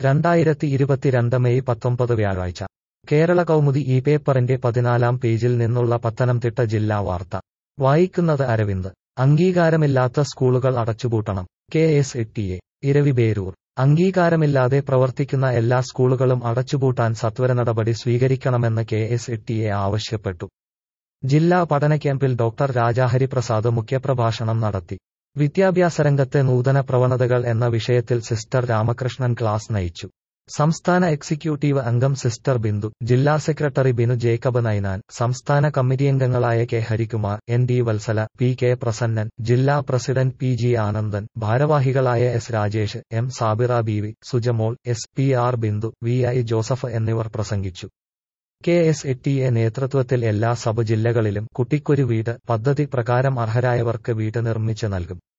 2022 May 19 വ്യാഴാഴ്ച കേരള കൗമുദി ഈ പേപ്പറിന്റെ 14-ാം പേജിൽ നിന്നുള്ള പത്തനംതിട്ട ജില്ലാ വാർത്ത വായിക്കുന്നത് അരവിന്ദ്. അംഗീകാരമില്ലാത്ത സ്കൂളുകൾ അടച്ചുപൂട്ടണം. KSETA ഇരവിപേരൂർ. അംഗീകാരമില്ലാതെ പ്രവർത്തിക്കുന്ന എല്ലാ സ്കൂളുകളും അടച്ചുപൂട്ടാൻ സത്വരനടപടി സ്വീകരിക്കണമെന്ന് KSETA ആവശ്യപ്പെട്ടു. ജില്ലാ പഠന ക്യാമ്പിൽ ഡോക്ടർ രാജാഹരിപ്രസാദ് മുഖ്യപ്രഭാഷണം നടത്തി. വിദ്യാഭ്യാസരംഗത്തെ നൂതന പ്രവണതകൾ എന്ന വിഷയത്തിൽ സിസ്റ്റർ രാമകൃഷ്ണൻ ക്ലാസ് നയിച്ചു. സംസ്ഥാന എക്സിക്യൂട്ടീവ് അംഗം സിസ്റ്റർ ബിന്ദു, ജില്ലാ സെക്രട്ടറി ബിനു ജേക്കബ് നൈനാൻ, സംസ്ഥാന കമ്മിറ്റിയംഗങ്ങളായ K Harikumar, ND Vatsala, PK Prasannan, ജില്ലാ പ്രസിഡന്റ് PG ആനന്ദൻ, ഭാരവാഹികളായ S Rajesh, M Sabira BV, Sujamol, SPR Bindu, VI Joseph എന്നിവർ പ്രസംഗിച്ചു. KSETA നേതൃത്വത്തിൽ എല്ലാ സബ് ജില്ലകളിലും കുട്ടിക്കൊരു വീട് പദ്ധതി പ്രകാരം അർഹരായവർക്ക് വീട് നിർമ്മിച്ച് നൽകും.